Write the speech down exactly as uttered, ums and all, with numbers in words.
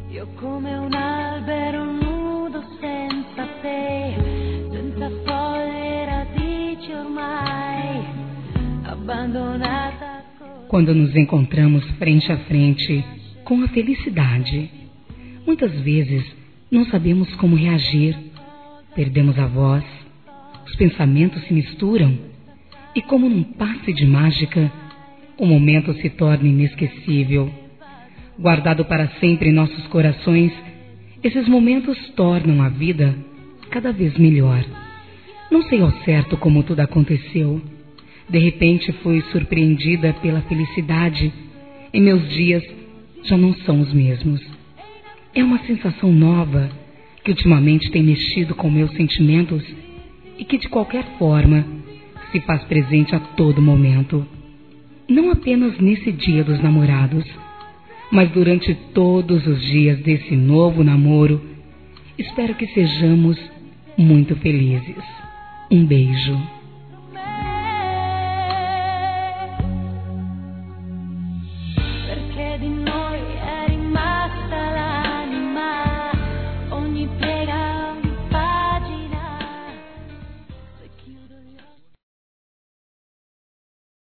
Io come un albero nudo senza te, senza foglie e radici ormai, abbandonata. Quando nos encontramos frente a frente com a felicidade, muitas vezes não sabemos como reagir, perdemos a voz, os pensamentos se misturam e, como num passe de mágica, o momento se torna inesquecível. Guardado para sempre em nossos corações, esses momentos tornam a vida cada vez melhor. Não sei ao certo como tudo aconteceu. De repente fui surpreendida pela felicidade e meus dias já não são os mesmos. É uma sensação nova que ultimamente tem mexido com meus sentimentos e que de qualquer forma se faz presente a todo momento. Não apenas nesse dia dos namorados, mas durante todos os dias desse novo namoro. Espero que sejamos muito felizes. Um beijo.